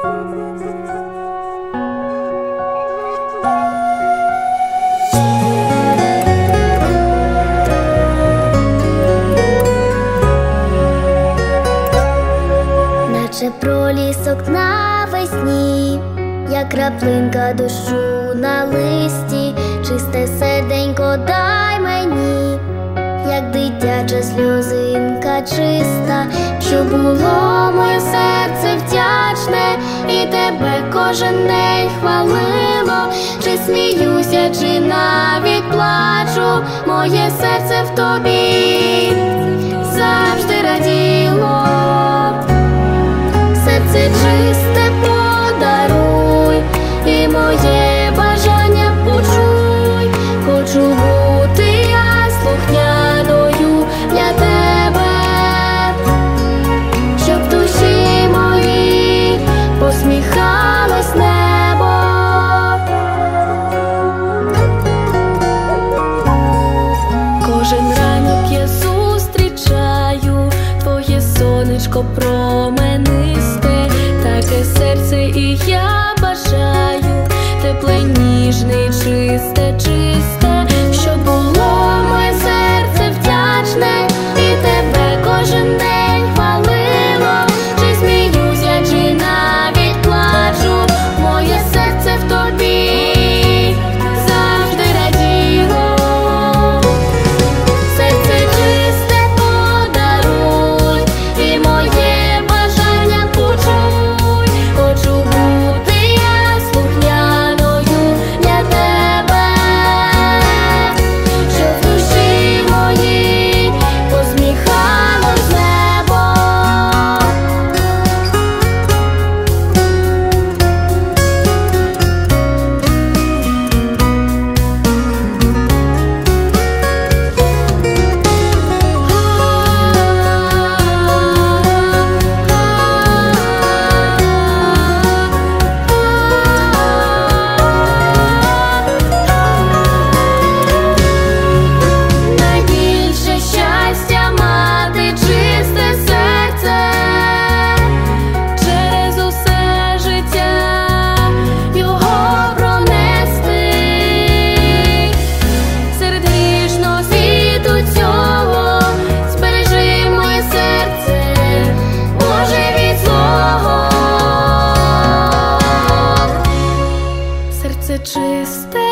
Наче пролісок навесні, як краплинка дощу на листі, чисте серденько дай мені, як дитяча сльозинка чиста, що було моє серце вдячне, і тебе кожен день хвалило. Чи сміюся, чи навіть плачу, моє серце в тобі завжди раділо. Серце чисте подаруй, і моє бажання почуй. Хочу бути я слухняною для тебе, щоб в душі моїй посміхалось небо. Кожен ранок я зустрічаю твоє сонечко променисте, таке серце, і я бажаю тепле, ніжне, чисте, чисте, щоб було моє серце вдячне, і тебе кожен день хвалило. Чи сміюся, чи навіть плачу, моє серце в тобі завжди раділо. Серце чисте подаруй, і моє бажання почуй. Хочу бути я слухняною для тебе, щоб в душі моїй посміхалось небо. Найбільше щастя мати чисте серце, через усе життя його пронести. Серед грішного світу цього збережи моє серце, Боже, від злого. Серце чисте